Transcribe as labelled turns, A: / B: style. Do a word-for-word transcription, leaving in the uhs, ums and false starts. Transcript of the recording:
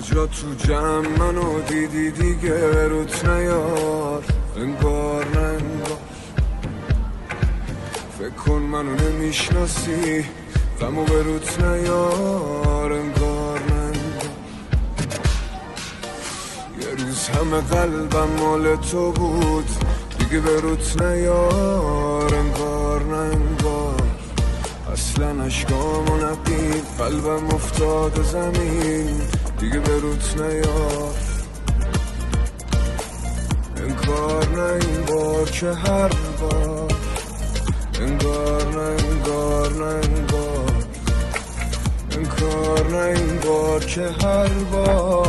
A: جا تو جمع منو دیدی دیگه روت نیار، انگار نه انگار. فکر کن منو نمیشناسی، غمو به روت نیار، انگار نه انگار. یه روز همه قلبم مال تو بود، دیگه به روت نیار، انگار نه انگار. اصلا عشقامو نقید، قلبم افتاد زمین، دیگه به روت نیار. انگار نه این بار که هر بار، انگار نه انگار نه انگار، انگار نه این بار که هر بار.